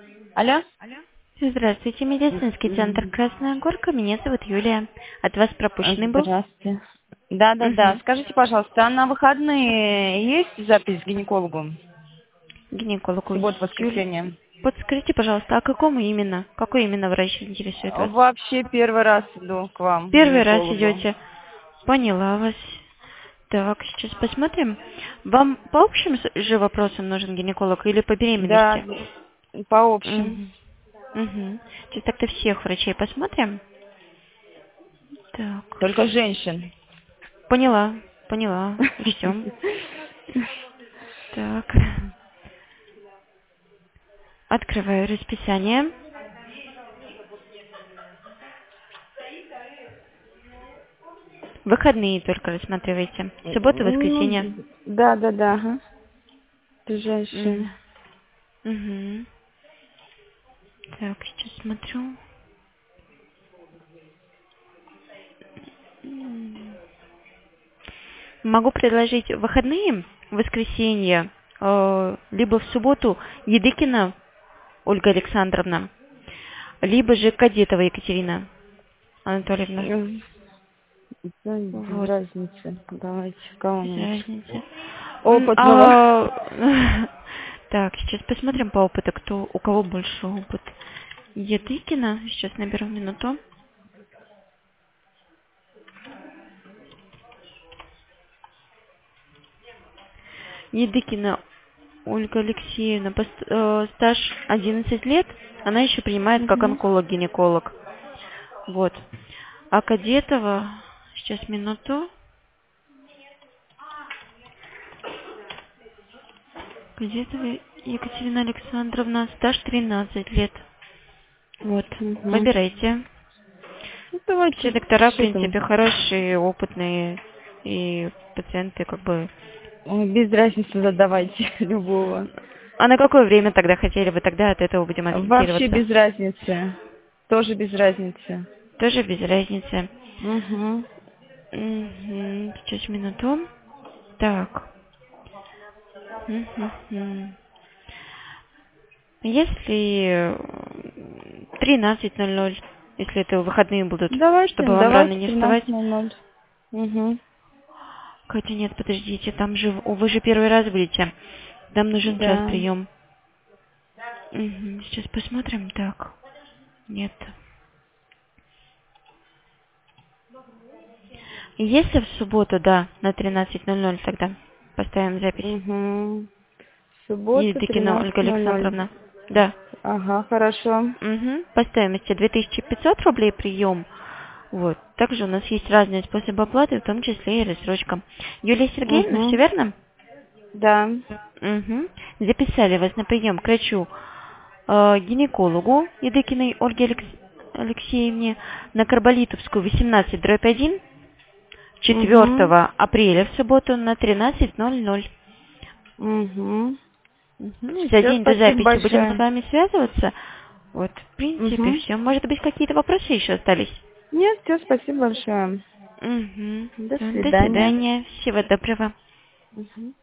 Алло? Здравствуйте, медицинский центр «Красная Горка». Меня зовут Юлия. От вас пропущенный был? Здравствуйте. Да. Угу. Скажите, пожалуйста, а на выходные есть запись к гинекологу? Гинекологу Суббота, Юлия. воскресенье. Подскажите, пожалуйста, а какому именно? Какой именно врач интересует вас? Вообще первый раз иду к вам, к Первый раз гинекологу. идете. Поняла вас. Так, сейчас посмотрим. Вам по общим же вопросам нужен гинеколог или по Да, беременности? по общим. Угу. Угу. Сейчас так-то всех врачей посмотрим. Так. Только женщин. Поняла. Ждем. Так. Открываю расписание. Выходные только рассматривайте. Суббота, воскресенье. Да, ага. Женщин. Угу. Так, сейчас смотрю. Могу предложить выходные, воскресенье, либо в субботу Едыкина Ольга Александровна, либо же Кадетова Екатерина Анатольевна. Без Вот, разницы. Давайте без кого-нибудь. разницы. Опытного. Так, сейчас посмотрим по опыту, у кого больше опыт. Едыкина, сейчас наберу минуту. Едыкина Ольга Алексеевна, стаж 11 лет, она еще принимает как Мгм. онколог-гинеколог. Вот. А Кадетова, сейчас минуту. Кадетова Екатерина Александровна, стаж 13 лет. Вот. Мгм. Выбирайте. Ну, Все давайте, доктора, в что там? принципе, хорошие, опытные, и пациенты как бы... Ой, без разницы задавайте любого. А на какое время тогда хотели бы? Тогда от этого будем Вообще ориентироваться. без разницы. Тоже без разницы. Тоже без разницы. Угу. Сейчас минуту. Так. Мгм. Если 13:00, если это выходные будут, чтобы вам рано Давайте не вставать. 13:00. Угу. Катя, нет, подождите, там же, вы же первый раз будете. Нам нужен час Да. прием. Сейчас посмотрим. Так. Нет. Если в субботу, да, на 13:00 тогда поставим запись. Угу. Суббота, Едыкина Ольга 13:00. Александровна. Да. Ага, хорошо. По стоимости 2500 рублей прием. Вот. Также у нас есть разные способы оплаты, в том числе и рассрочка. Юлия Сергеевна, все Угу. верно? Да. Записали вас на прием к врачу гинекологу Едыкиной Ольге Алексеевне на Карболитовскую 18/1 4 Угу. апреля в субботу на 13:00. Угу. За Все, день до спасибо записи будем с большое. вами связываться. Вот, в принципе, Угу. все. Может быть, какие-то вопросы еще остались? Нет, все, спасибо большое. До Всё, до свидания. свидания. Всего доброго. Мгм.